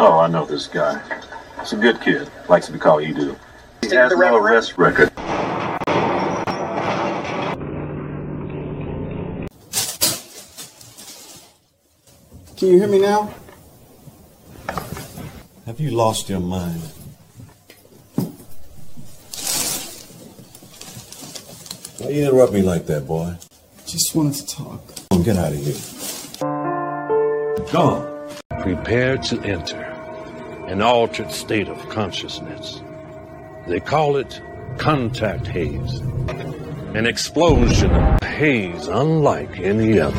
Oh, I know this guy. He's a good kid. Likes to be called Edu. He has no arrest record. Can you hear me now? Have you lost your mind? Why you interrupt me like that, boy? Just wanted to talk. Come on, get out of here. Go on. Prepare to enter an altered state of consciousness. They call it contact haze. An explosion of haze unlike any other.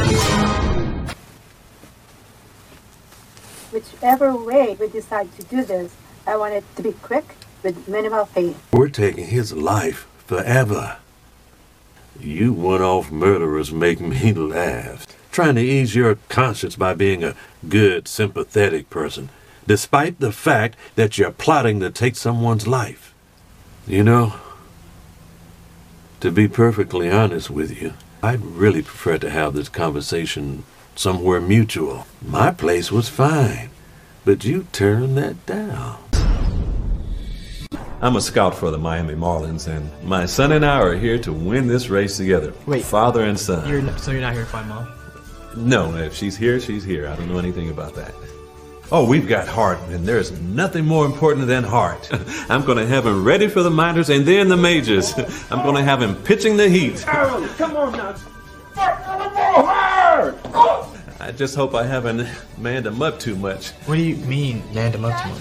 Whichever way we decide to do this, I want it to be quick with minimal pain. We're taking his life forever. You one-off murderers make me laugh. Trying to ease your conscience by being a good, sympathetic person, despite the fact that you're plotting to take someone's life. You know, to be perfectly honest with you, I'd really prefer to have this conversation somewhere mutual. My place was fine, but you turned that down. I'm a scout for the Miami Marlins, and my son and I are here to win this race together. Wait. Father and son. So you're not here to find Mom? No, if she's here, she's here. I don't know anything about that. Oh, we've got Hart, and there's nothing more important than Hart. I'm going to have him ready for the minors and then the majors. I'm going to have him pitching the heat. Aaron, come on now. Start the ball hard. I just hope I haven't manned him up too much. What do you mean, manned him up too much?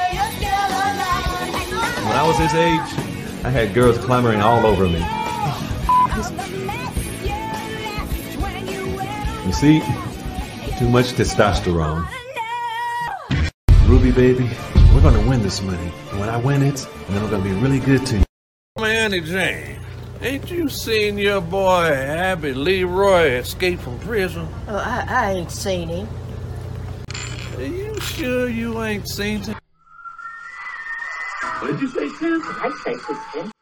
When I was his age, I had girls clamoring all over me. You see, too much testosterone. Ruby, baby, we're going to win this money. And when I win it, then I'm going to be really good to you. Annie Jane, ain't you seen your boy Abby Leroy escape from prison? Oh, I ain't seen him. Are you sure you ain't seen him? What did you say, Tim? I say, Sister.